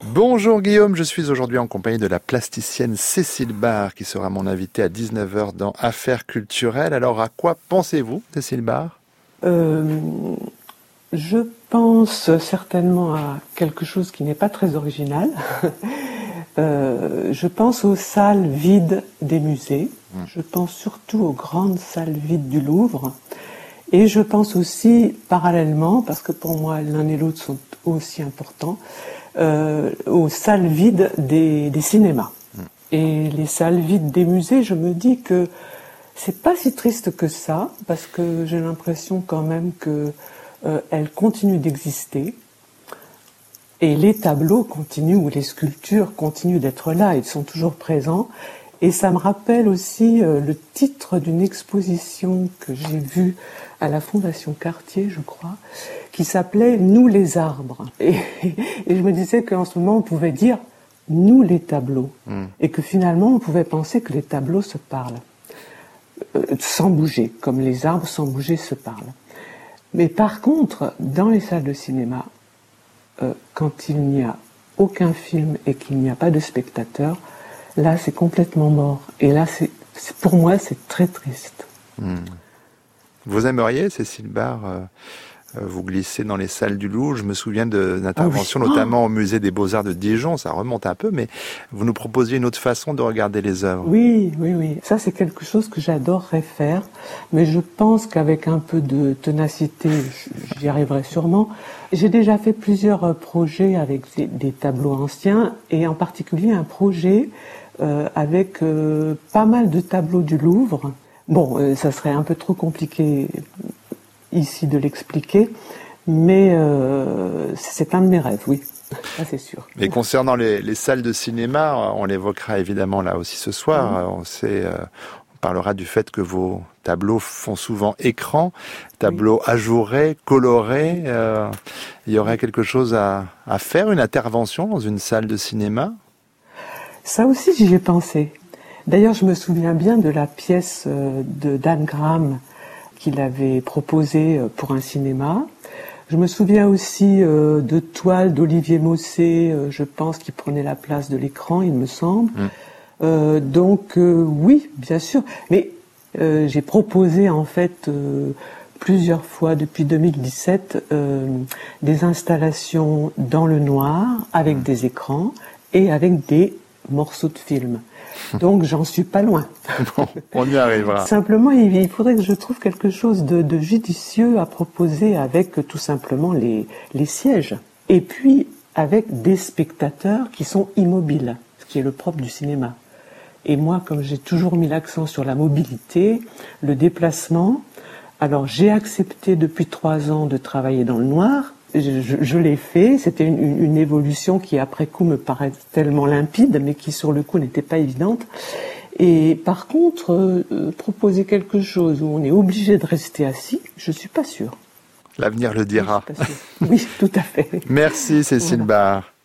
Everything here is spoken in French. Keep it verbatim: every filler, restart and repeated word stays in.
Bonjour Guillaume, je suis aujourd'hui en compagnie de la plasticienne Cécile Barre qui sera mon invitée à dix-neuf heures dans Affaires culturelles. Alors à quoi pensez-vous, Cécile Barre ? euh, Je pense certainement à quelque chose qui n'est pas très original. euh, je pense aux salles vides des musées. Mmh. Je pense surtout aux grandes salles vides du Louvre. Et je pense aussi, parallèlement, parce que pour moi l'un et l'autre sont aussi importants, euh, aux salles vides des, des cinémas. Mmh. Et les salles vides des musées, je me dis que c'est pas si triste que ça, parce que j'ai l'impression quand même que euh, elles continuent d'exister. Et les tableaux continuent, ou les sculptures continuent d'être là, ils sont toujours présents. Et ça me rappelle aussi euh, le titre d'une exposition que j'ai vue à la Fondation Cartier, je crois, qui s'appelait « Nous les arbres ». Et, et je me disais qu'en ce moment, on pouvait dire « nous les tableaux mmh. ». Et que finalement, on pouvait penser que les tableaux se parlent, euh, sans bouger, comme les arbres sans bouger se parlent. Mais par contre, dans les salles de cinéma, euh, quand il n'y a aucun film et qu'il n'y a pas de spectateurs, là, c'est complètement mort. Et là, c'est, c'est, pour moi, c'est très triste. Mmh. Vous aimeriez, Cécile Barre, euh, euh, vous glisser dans les salles du Louvre ? Je me souviens de, d'interventions, ah oui. notamment oh. au musée des Beaux-Arts de Dijon, ça remonte un peu, mais vous nous proposiez une autre façon de regarder les œuvres. Oui, oui, oui. Ça, c'est quelque chose que j'adorerais faire, mais je pense qu'avec un peu de ténacité, j'y arriverai sûrement. J'ai déjà fait plusieurs projets avec des, des tableaux anciens, et en particulier un projet euh, avec euh, pas mal de tableaux du Louvre. Bon, euh, ça serait un peu trop compliqué ici de l'expliquer, mais euh, c'est un de mes rêves, oui, ça c'est sûr. Mais concernant les, les salles de cinéma, on l'évoquera évidemment là aussi ce soir, mmh. on sait, euh, on parlera du fait que vos tableaux font souvent écran, tableaux oui. ajourés, colorés, euh, il y aurait quelque chose à, à faire, une intervention dans une salle de cinéma ? Ça aussi j'y ai pensé. D'ailleurs, je me souviens bien de la pièce de Dan Graham qu'il avait proposée pour un cinéma. Je me souviens aussi de toiles d'Olivier Mossé, je pense, qui prenait la place de l'écran, il me semble. Mmh. Euh, donc, euh, oui, bien sûr. Mais euh, j'ai proposé, en fait, euh, plusieurs fois depuis deux mille dix-sept, euh, des installations dans le noir, avec mmh. des écrans et avec des morceaux de film. Donc j'en suis pas loin. Bon, on y arrivera. Simplement, il faudrait que je trouve quelque chose de, de judicieux à proposer avec tout simplement les, les sièges. Et puis avec des spectateurs qui sont immobiles, ce qui est le propre du cinéma. Et moi, comme j'ai toujours mis l'accent sur la mobilité, le déplacement, alors j'ai accepté depuis trois ans de travailler dans le noir. Je, je, je l'ai fait, c'était une, une, une évolution qui après coup me paraît tellement limpide, mais qui sur le coup n'était pas évidente. Et par contre, euh, proposer quelque chose où on est obligé de rester assis, je suis pas sûre. L'avenir le dira. Oui, tout à fait. Merci Cécile voilà. Barre.